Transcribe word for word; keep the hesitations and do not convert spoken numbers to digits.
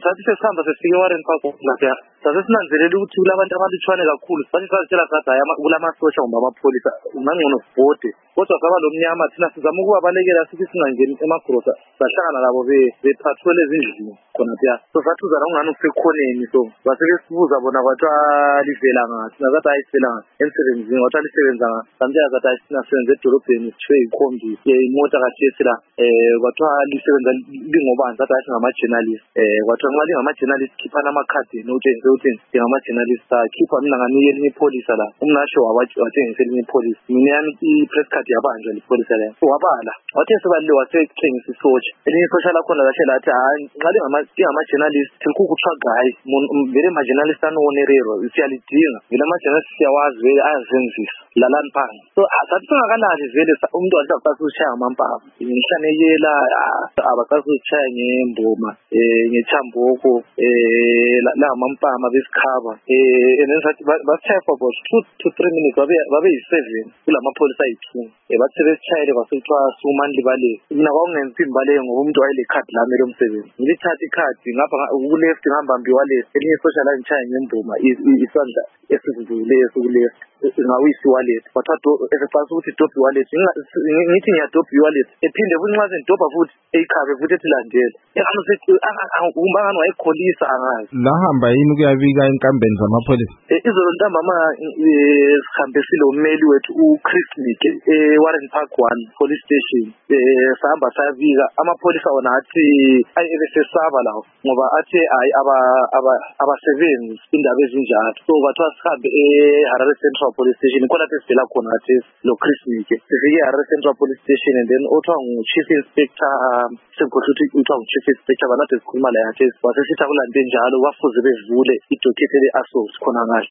sathi sesihamba sesifike eWarren Park lapha sasesinanzelela ukuthi kulabantu abalutshwane kakhulu sathi sazitshela sathi hayi kulamasosha kumbe amapholisa ngangcono sibhode kodwa saba lomnyama thina sizama ukubabalekela sithi singangeni emagrosa sahlangana labo bepatrol ezindlini khona pha so sathuza la ungani usekhoneni so baseke sibuza bona kwathiwa livela ngathi nazathi ayisivela emsebenzini kwathiwa lisebenza samtshela zathi ayisina sebenza edolobheni sithiwe ikhombi imota kaJesi la eh kwathiwa lisebenza lingobani zathi ayisingama-journalist eh kwathiwa nxa lingama-journalist khiphana amakhadi notshengise ukuthi ngingama-journalist khipha mina nganike elinye ipholisa la umnasho watshengise elinye ipholisa mina yami i-press card yabanjwa lipholisa la wabala wathe sebalile wasethengisa isotsha elinye isotsha lakhona lahle lathi hayi nxa lingama-journalist tilikukuthwa gayi vele ma-journalist anonerero siyalidinga vele ama-journalist siyawazi vele ayazenzisa lalani phansi so sathi singakalali vele umuntu wathi asasushaya amampama ngihlanekela abasasushaya ngemboma um ngethamboko um langamampama besikhaba um and then sathi basitshaya for about two to three minutes babe yi-seven kulamapholisa ayi-two um bathi sebesitshayele kwasekuthiwa sumani libaleki mina kwakungenzi imbaleki ngoba umuntu wayelekhadi lami elomsebenzi ngilithatha ikhadi ngapha kuleft ngihambambi iwallet elinye isosha la ngitshaya ngemboma isandla esivuleyo sokuleft ngawisa iwallet kwathiwa esephansi ukuthi idobhe iwallet ngithi ngiyadobha iwallet ephinde futhi nxa sengidobha futhi eyikhabe futhi ethi landela kumbe angani wayekholisa angazi lahamba yini ukuyabika enkambeni zamapholisa izolo ntambama sihambe silo ummeli wethu uChris Mike eWarren Park one police station um sahamba sayabika amapholisa wona athi ayebesesaba lawo ngoba athi hayi abasebenzi indaba ezinjalo so kwathiwa sihambe eHarare Central Police Station khona lapho sivela khona athi lo Chris Mike sifike eHarare Central Police Station and then othiwa ngu-Chief Inspector sengikhohlwa ukuthi uthiwa ngu-Chief Inspector banade sikhuluma la yathi wasesithi akulande njalo bafuze bevule idocket le-assault khona ngale